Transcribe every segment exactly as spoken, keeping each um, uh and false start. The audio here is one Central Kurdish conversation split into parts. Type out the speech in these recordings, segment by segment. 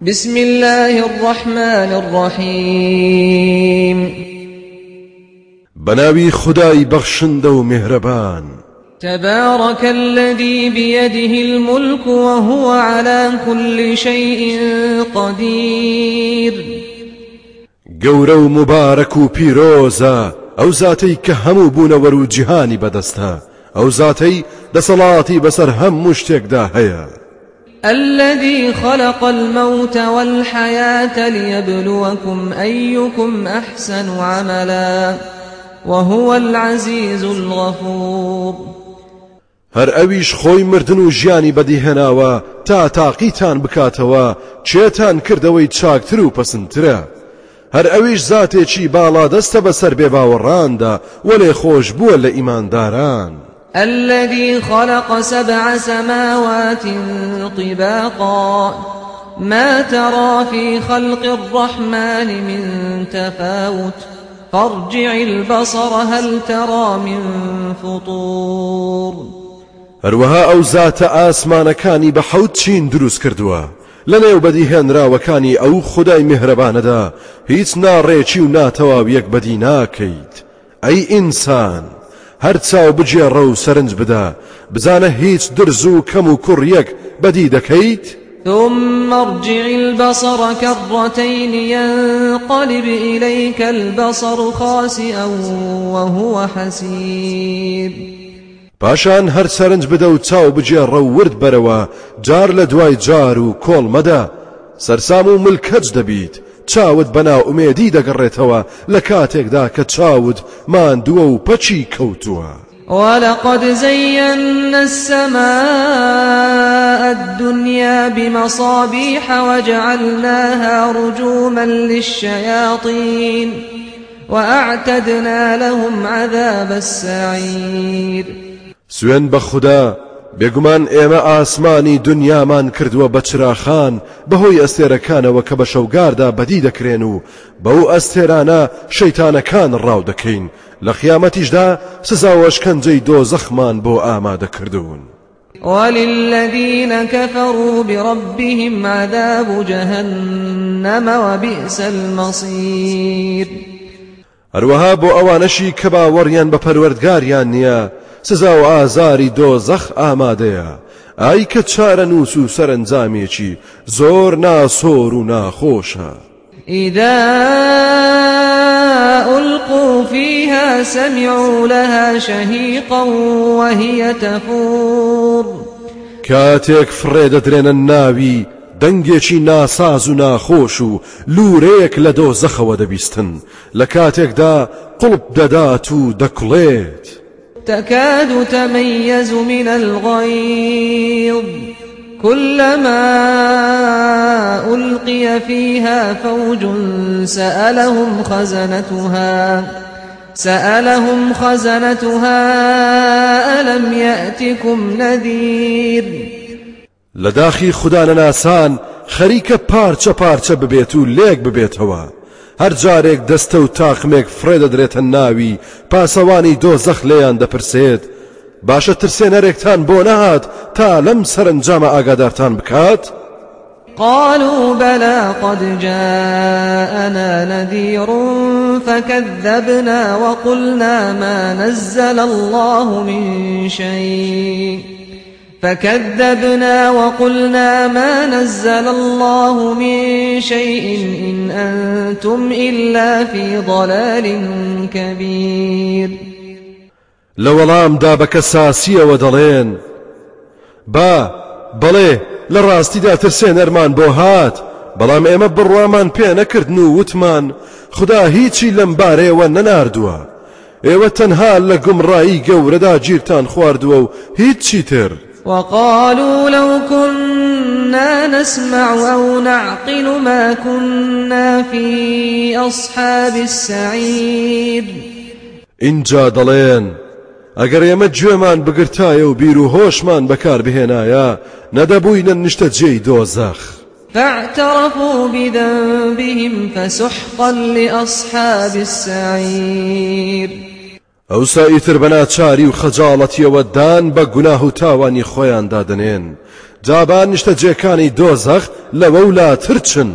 بسم الله الرحمن الرحيم بناوي خداي بخشند ومهربان تبارك الذي بيده الملك وهو على كل شيء قدير گەورە و مبارك و پیرۆزە ئەو زاتەی کە هەموو بوونەوەر و جیهانی بەدەستە ئەو زاتەی دەسەڵاتی بەسەر هەموو شتێکدا هەیە الذي خلق الموت والحياة ليبلوكم أيكم أحسن عملا وهو العزيز الغفور هەر ئەویش خۆی مردن و ژیانی بەدیهێناوە تا تاقیتان بکاتەوە چێتان کردەوەی چاکتر و پەسندترە هەر ئەویش زاتێکی باڵا دەستە بەسەر بێباوەڕاندا وەلێ خۆش بووە لە ئیمانداران الذي خلق سبع سماوات طباقا ما ترى في خلق الرحمن من تفاوت فارجع البصر هل ترى من فطور هەروەها ئەو زاتە ئاسمانەکانی بە حەوت چین دروست کردووە لەنێو بەدیهێنراوەکانی ئەو خودای میهرەبانەدا هیچ ناڕێکی و ناتەواویەک بەدی ناکەیت ئەی ئینسان هەر چاو بجێڕە و سەرنج بدە بزانە هیچ درز و کەم و کوڕیەک بەدی دەکەیت ثم ارجع البصر كرتين ينقلب إليك البصر خاسئا وهو حسير پاشان هەر سەرنج بدە و چاو بجێڕە و ورد بەرەوە جار لە دوای جار و کۆڵ مەدە سەرسام و ملکەج دەبیت چاوت بەناو ئومێدی دەگەڕێتەوە لە کاتێکدا کە چاوت ماندووە و پەچی کەوتووە ولقد زينا السماء الدنيا بمصابيح وجعلناها رجوما للشياطين وأعتدنا لهم عذاب السعير سوێن بە خوددا بێگومان ئێمە ئاسمانی دنیامان کردووە بە چراخان بەهۆی ئەستێرەکانەوە کە بە شەوگاردا بەدی دەکرێن و بەو ئەستێرانە شەیتانەکان ڕاو دەکەین لە خیامەتیشدا سزا و ئەشکەنجەی دۆزەخمان بۆ ئامادەکردوون وللذين كفروا بربهم عذاب جهنم وبئس المصير هەروەها بۆ ئەوانەشی کە باوەڕیان بە پەروەردگاریان نییە سزا و ئازاری دۆزەخ ئامادەیە ئای کە چارەنووس و سەرنجامێکی زۆر ناسۆر و ناخۆشە إذا ألقوا فيها سمعوا لها شهيقا وهي تفور کاتێک فڕێ دەدرێنە ناوی دەنگێکی ناساز و ناخۆش و لوورەیەک لە دۆزەخەوە دەبیستن لە کاتێکدا قوڵب دەدات و دەکوڵێت تكاد تميز من الغيظ كلما ألقي فيها فوج سألهم خزنتها سألهم خزنتها ألم يأتكم نذير لداخی خوددا نەناسان خەریکە پارچە پارچە ببێت و لێک ببێتەوە هەر جارێک دەستە و تاقمێک فڕێ دەدرێتە ناوی پاسەوانی دۆزەخ لێیان دەپرسێت باشە ترسێنەرێکتان بۆ نەهات تا لەم سەرنجامە ئاگادارتان بکات قالوا بلى قد جاءنا نذير فكذبنا وقلنا ما نزل الله من شيء فكذبنا وقلنا ما نزل الله من شيء إن أنتم إلا في ضلال كبير لەوەڵام دا بە کەساسیەوە دەڵێن با بەڵێ لە ڕاستیدا ترسێنەرمان بۆ هات بەڵام ئێمە بڕوامان پێ نەکردن و وتمان خدا هیچی لەم بارەیەوە نەناردووە ئێوە تەنها لە گومڕایی گەورەدا گیرتان خواردووە و هیچی تر وقالوا لو كنا نسمع أو نعقل ما كنا في أصحاب السعير اینجا دەڵێن ئەگەر ئێمە گوێمان بگرتایە و بیر و هۆشمان بەکار بهێنایە نەدەبووینە نیشتەجێی دۆزەخ فاعترفوا بذنبهم فسحقا لأصحاب السعير ئەوسا ئیتر بەناچاری و خەجاڵەتیەوە دان بە گوناه و تاوانی خۆیان دادنێن جابان نیشتەجێکانی دۆزەخ لەوە ترچن.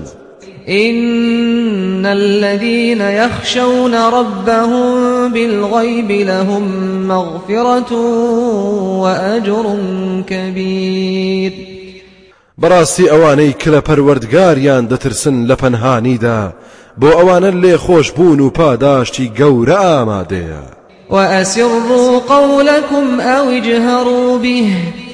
إن الذين يخشون ربهم بالغيب لهم مغفرة وأجر كبير. بەڕاستی ئەوانەی کە لە پەروەردگاریان دەترسن لە پەنهانیدا بۆ ئەوانە لێ خۆش بوون و پاداشتی گەورە ئامادەیە. وأسروا قولكم أو اجهروا به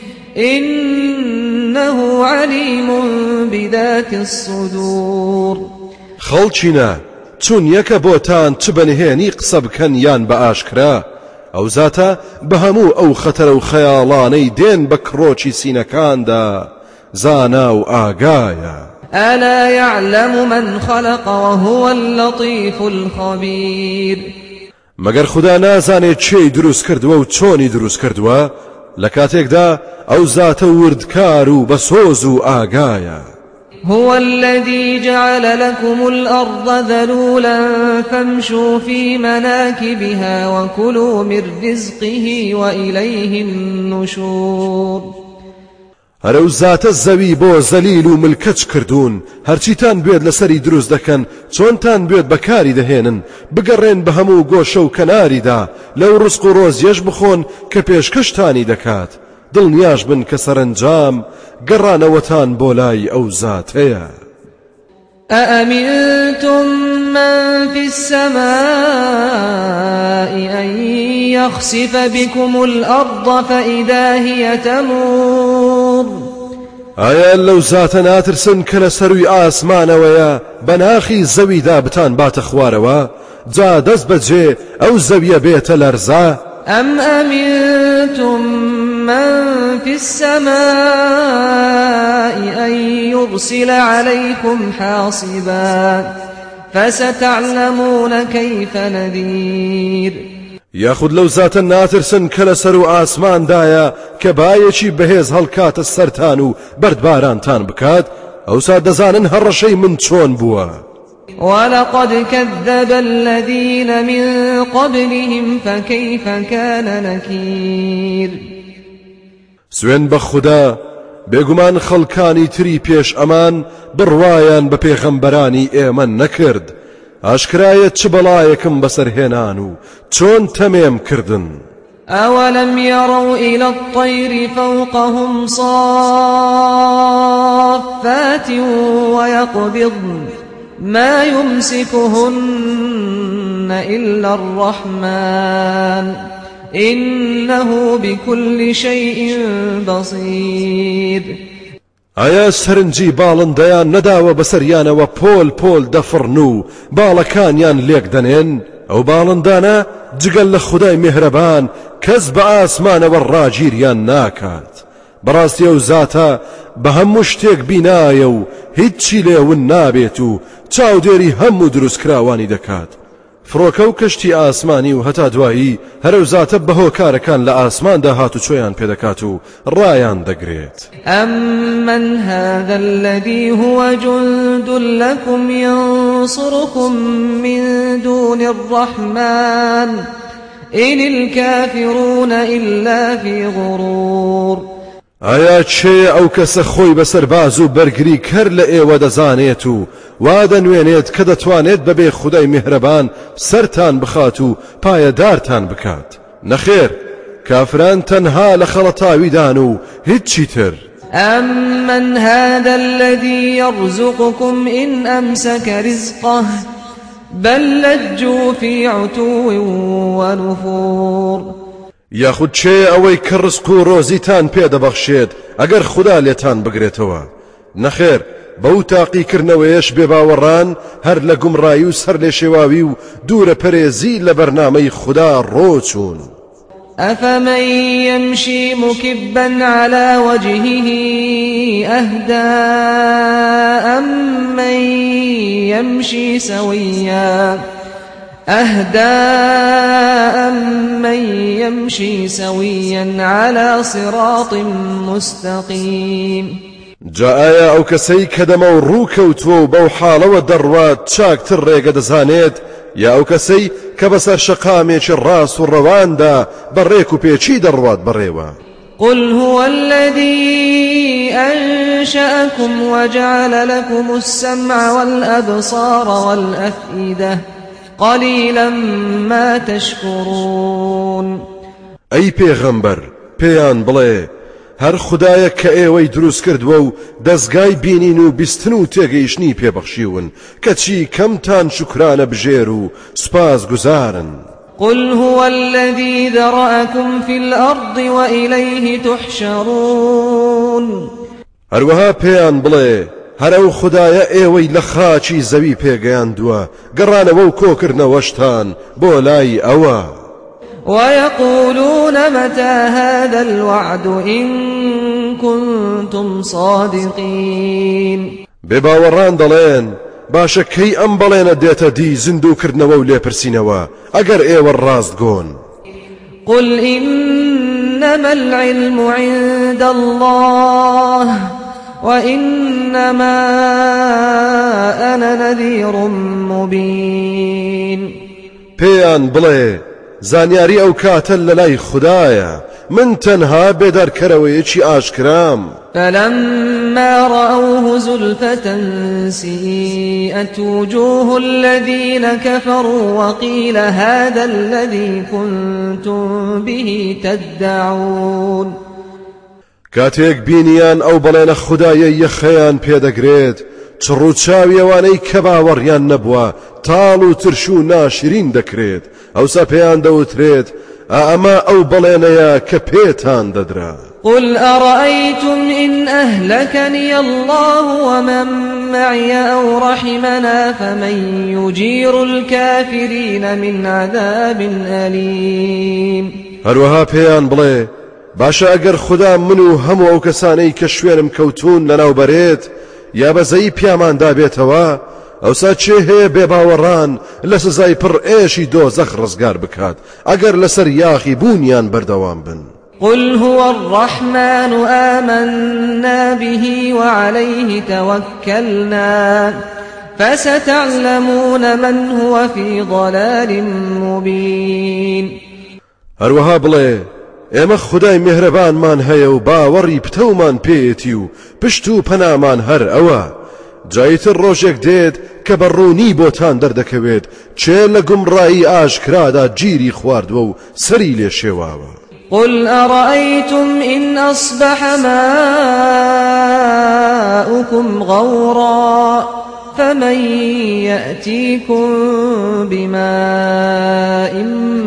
إنه عليم بذات الصدور. خەڵچینە چون یەکە بۆتان چ بەنهێنی قسە بکەن یان بە ئاشکرا ئەو زاتە بە هەموو ئەو خەتەرە و خەیاڵانەی دێن بە کڕۆکی سینەکاندا زانا و ئاگایە. ألا يعلم من خلق وهو اللطيف الخبير. مەگەر خدا نازانێت چێی دروست کردووە و چۆنی دروست کردووە لە کاتێکدا ئەو زاتە وردکار و بەسۆز و ئاگایە. هو الذي جعل لكم الأرض ذلولا فامشوا في مناكبها وكلوا من رزقه وإليه النشور. هەرەو زاتە زەوی بۆ زەلیل و ملکەچ کردوون هەرچیتان بێت لەسەری دروست دەکەن چۆنتان بێت بەکاری دەهێنن بگەڕێن بە هەموو گۆشە و کەناریدا لەو ڕزق و ڕۆزیەش بخۆن کە پێشکەشتانی دەکات دڵنیاش بن کە سەرنجام گەڕانەوەتان بۆ لای ئەو زاتەیە. أأمنتم من في السماء أن يخسف بكم الأرض فإذا هي تمور. ئایا لەو زاتە ناترسن کە لە سەروی ئاسمانەوەیە بەناخی زەویدا بتان باتە خوارەوە جا دەست بەجێ ئەو زەویە بێتە لەرزە. أم أمنتم من في السماء أن يرسل عليكم حاصبا فستعلمون كيف نذير. یاخود لەو زاتە ناترسن کە لە سەر و ئاسماندایە کە بایەکی بەهێز هەڵکاتە سەرتان و بەردبارانتان بکات ئەوسا دەزانن هەڕەشەی من چۆن بووە. ولقد كذب الذين من قبلهم فكيف كان نكير. سوێن بە خوددا بێگومان خەڵکانی تری پێش ئەمان بڕوایان بە پێغەمبەرانی ئێمە نەکرد ئاشکرایە چ بەڵایەکم بەسەرهێنان و چۆن تەمێم کردن. أولم يروا إلى الطير فوقهم صافات ويقبضن ما يمسكهن إلا الرحمن إنه بكل شيء بصير. ئایا سەرنجی باڵندەیان نەداوە بەسەریانەوە پۆل پۆل دەفڕن و باڵەکانیان لێک دەنێن ئەو باڵندانە جگەل لە خودای میهرەبان کەس بە ئاسمانەوە ڕاگیریان ناکات. بەڕاستی ئەو زاتە بە هەموو شتێک بینایە و هیچی لێون نابێت و چاودێری هەموو دروستکراوانی دەکات. فڕۆکە و کەشتی ئاسمانی و هەتا دوایی هەرەو زاتە بەهۆکارەکان لە ئاسماندا هات و چۆیان پێدەکات و ڕایان دەگرێت. أَمَّنْ هَذَا الَّذِي هُوَ جُندٌ لَكُمْ يَنصُرُكُم مِّن دُونِ الرَّحْمَنِ إِنِ الْكَافِرُونَ إِلَّا فِي غُرُورٍ. ئایا چێ ئەو کەسە خۆی بەسەر باز و بەرگری کەر لە ئێوە دەزانێت و وا دەنوێنێت کە دەتوانێت بەبێ خودای میهرەبان سەرتان بخات و پایەدارتان بکات. نەخێر کافران تەنها لە خەڵەتاویدان و هیچی تر. أَمَّنْ هَذَا الَّذِي يَرْزُقُكُمْ إِنْ أَمْسَكَ رِزْقَهُ بَل لَّجُّوا فِي عُتُوٍّ وَنُفُورٍ. یاخود چێ ئەوەی کە ڕزق و ڕۆزیتان پێدەبەخشێت ئەگەر خوددا لێتان بگرێتەوە. نەخێر بەو تاقیکردنەوەیەش بێباوەڕان هەر لە گومڕایی و سەر لێ شێواوی و دوورە پەرێزی لە بەرنامەی خوددا ڕۆچوون. أفمن يمشي مكبا على وجهه أهدى أمن يمشي سويا أهدى أمن يمشي سويا على صراط مستقيم. جاء ئەو کەسەی کە دەمە و ڕووکەوتووە و بەو حاڵەوە دەڕوات چاکتر ڕێگە دەزانێت یا ئەو کەسەی کە بەسەر شەقامێکی ڕاست و ڕەواندا بەڕێک و پێچی دەڕوات بەڕێوە. قل هو الذي أنشأكم وجعل لكم السمع والأبصار والأفئدة قليلا ما تشكرون. أي پیغمبر پیان بڵێ هەر خدایە کە ئێوەی دروست کردووە و دەستگای بینین و بیستن و تێگەیشتنی پێبەخشیون کەچی کەمتان شکرانە بژێر و سپاس گوزارن. قل هو الذي ذرأكم في الأرض وإليه تحشرون. هەروەها پێیان بڵێ هەر ئەو خدایە ئێوەی لە خاچی زەوی پێگەیاندووە گەڕانەوە و کۆکردنەوەشتان بۆ لای ئەوە. ويقولون متى هذا الوعد إن كنتم صادقين. بباوەڕان دەڵێن باشە کەی ئەم بەڵێنە دێتە دی زیندووکردنەوە و لێپرسینەوە ئەگەر ئێوە ڕاستگۆن. قل إنما العلم عند الله وإنما أنا نذير مبين. پێیان بڵێ زانیاری ئەو کاتە لە لای خوددایە من تەنها بێدارکەرەوەیەکی ئاشکرام. فلما رأوه زلفة سيئت وجوه الذين كفروا وقيل هذا الذي كنتم به تدعون. کاتێک بینیان ئەو بەڵێنە خوددایە یەخەیان پێدەگرێت چڕ و چاوی ئەوانەی کە باوەڕیان نەبووە تاڵ و ترش و ناشرین دەکرێت ئەوسا پێیان دەوترێت ئەمە ئەو بەڵێنەیە کە پێتان دەدرا. قل أرأيتم إن أهلكني الله ومن معي أو رحمنا فمن يجير الكافرين من عذاب أليم. هەروەها پێیان بڵێ باشە ئەگەر خوددا من و هەموو ئەو کەسانەی کە شوێنم کەوتون لەناوبەرێت یا بەزەی پیامان دابێتەوە ئەوسا چێ هەیە بێباوەڕان لە سزای پڕ ئێشی دۆزەخ ڕزگار بکات ئەگەر لەسەر یاخی بوونیان بەردەوام بن. قل هو الرحمن آمنا به وعليه توكلنا فستعلمون من هو في ضلال مبين. هەروەها بڵێ ئێمە خودای میهرەبانمان هەیە و باوەڕی پتەومان پێیەتی و پشت و پەنامان هەر ئەوە جایتر ڕۆژێک دێت کە بەڕوونی بۆتان دەردەکەوێت چێ لە گومڕایی ئاشکرادا گیری خواردووە و سەری لێ شێواوە. قل أرأيتم إن أصبح ماؤكم غورا فمن يأتيكم بماء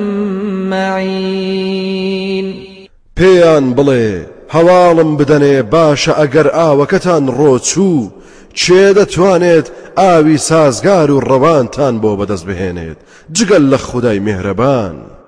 معين. پێیان بڵێ هەواڵم بدەنێ باشە ئەگەر ئاوەکەتان ڕۆچوو چێ دەتوانێت ئاوی سازگار و ڕەوانتان بۆ بەدەست بهێنێت جگەل لە خودای میهرەبان.